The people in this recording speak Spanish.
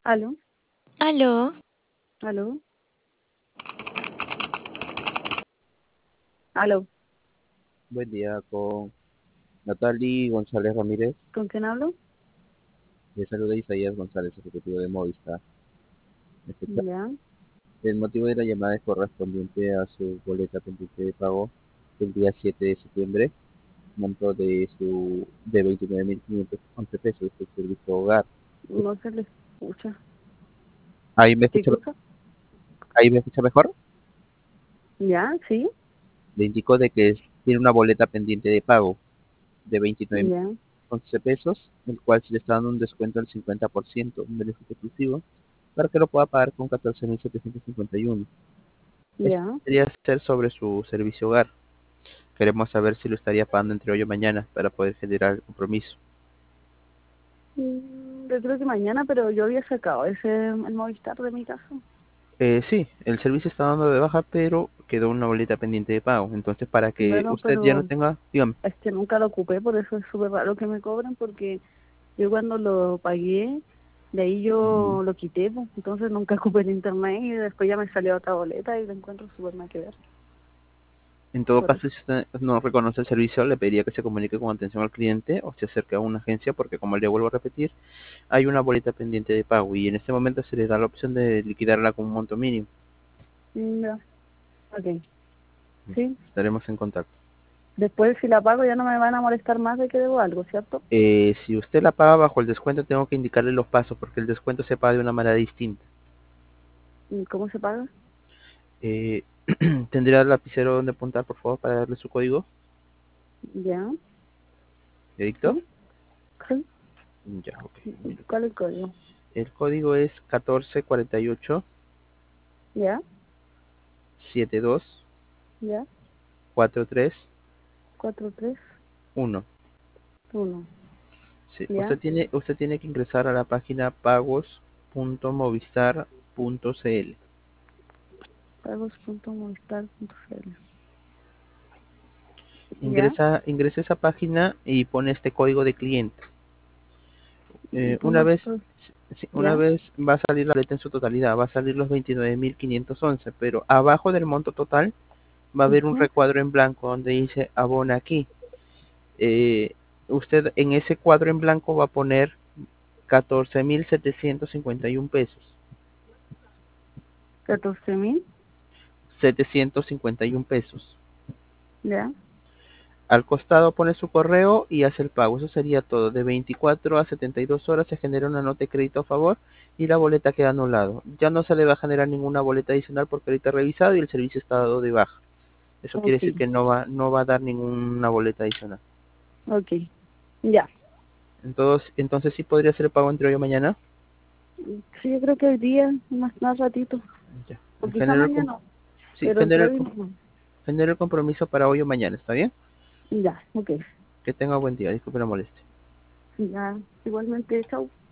Aló, Aló, aló, aló. Buen día con Natalie González Ramírez. ¿Con quién hablo? Le saluda Isaías González, ejecutivo de Movistar. Este, Ya. El motivo de la llamada es correspondiente a su boleta pendiente de pago del día 7 de septiembre, monto de 29.511 pesos del servicio hogar. No se le escucha. ¿Ahí me ¿Qué escucha, cosa? ahí me escucha mejor? Ya, sí. Le indico de que tiene una boleta pendiente de pago de Ya, 29.011 pesos, el cual se le está dando un descuento del 50%, un beneficio exclusivo, para que lo pueda pagar con 14.751. Esto ya. debería ser sobre su servicio hogar. Queremos saber si lo estaría pagando entre hoy o mañana para poder generar el compromiso. Yo creo que mañana, pero yo había sacado el Movistar de mi casa. Sí, el servicio está dando de baja, pero quedó una boleta pendiente de pago. Entonces, para que Bueno, usted ya no pero tenga, dígame. es que nunca lo ocupé, por eso es súper raro que me cobren, porque yo cuando lo pagué, de ahí yo lo quité, pues. Entonces nunca ocupé el internet y después ya me salió otra boleta y lo encuentro súper nada que ver. En todo Por caso, eso. si usted no reconoce el servicio, le pediría que se comunique con atención al cliente o se acerque a una agencia, porque como le vuelvo a repetir, hay una boleta pendiente de pago y en este momento se le da la opción de liquidarla con un monto mínimo. Ya, ok. Sí. Estaremos en contacto. Después, si la pago, ya no me van a molestar más de que debo algo, ¿cierto? Si usted la paga bajo el descuento, tengo que indicarle los pasos porque el descuento se paga de una manera distinta. ¿Y cómo se paga? Eh, ¿Tendría el lapicero donde apuntar, por favor, para darle su código? Ya, ¿Edicto? sí, sí. Ya, ok. Mire. ¿Cuál es el código? El código es 1448 Ya, 72 ya, 43 431. 1. Sí, Ya, usted tiene que ingresar a la página pagos.movistar.cl. pagos.movistar.cl. Ya, Ingresa a esa página y pone este código de cliente. y Una pongo vez, esto. sí, una Ya, vez va a salir la boleta en su totalidad, va a salir los 29.511, pero abajo del monto total va a haber un ujú, recuadro en blanco donde dice abona aquí. Eh, Usted en ese cuadro en blanco va a poner 14.751 pesos. 14.000. 751 pesos. Ya, Al costado pone su correo y hace el pago. Eso sería todo. De 24 a 72 horas se genera una nota de crédito a favor y la boleta queda anulado. Ya no se le va a generar ninguna boleta adicional porque ahorita revisado y el servicio está dado de baja. Eso quiere ok, decir que no va a dar ninguna boleta adicional. ok. Ya. Entonces sí podría hacer el pago entre hoy o mañana. Sí, yo creo que hoy día, más ratito. Ya. O quizá Genero mañana, sí, pero entre hoy no. genero el compromiso para hoy o mañana. ¿Está bien? Ya, ok. Que tenga buen día. Disculpe la molestia. Ya, igualmente, chau.